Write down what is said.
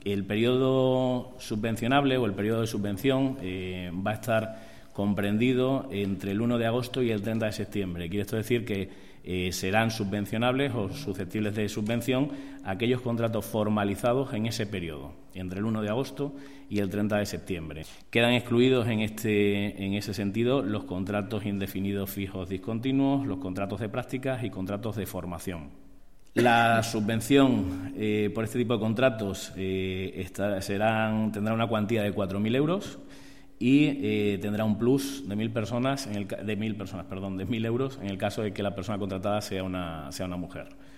El periodo subvencionable o el periodo de subvención va a estar comprendido entre el 1 de agosto y el 30 de septiembre. Quiere esto decir que serán subvencionables o susceptibles de subvención aquellos contratos formalizados en ese periodo, entre el 1 de agosto y el 30 de septiembre. Quedan excluidos en ese sentido los contratos indefinidos fijos discontinuos, los contratos de prácticas y contratos de formación. La subvención por este tipo de contratos tendrá una cuantía de 4.000 euros y tendrá un plus de 1.000 euros en el caso de que la persona contratada sea una mujer.